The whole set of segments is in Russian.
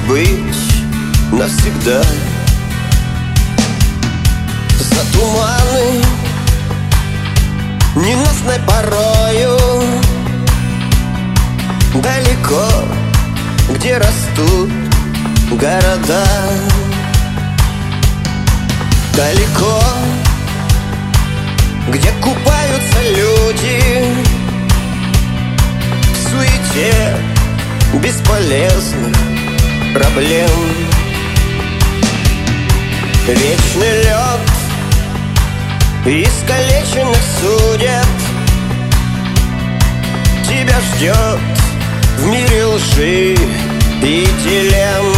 быть навсегда. За туманы ненастной порою, далеко, где растут города, далеко, где купаются люди в суете бесполезных проблем. Вечный лед искалеченных судеб тебя ждет в мире лжи и дилемм.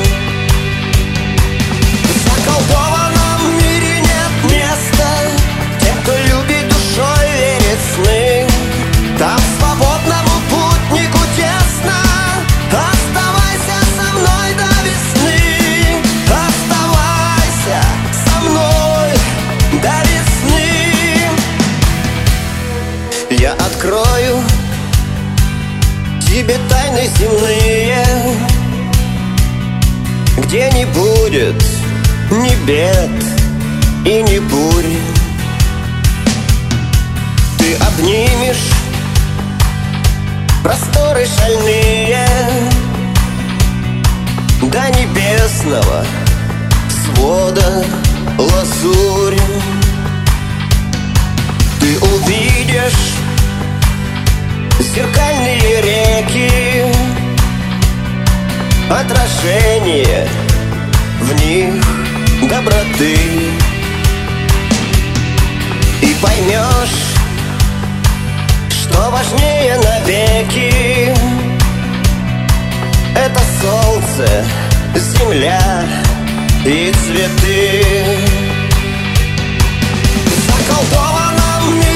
В заколдованном мире нет места тем, кто любит душой, верит в сны. Там свободному путнику тесно. Оставайся со мной до весны. Оставайся со мной до весны. Я открою тебе тайны земные, где не будет ни бед и ни бурь. Ты обнимешь просторы шальные до небесного свода лазурь. Ты увидишь зеркальные реки, отражение в них доброты. И поймешь, что важнее навеки — это солнце, земля и цветы. В заколдованном мире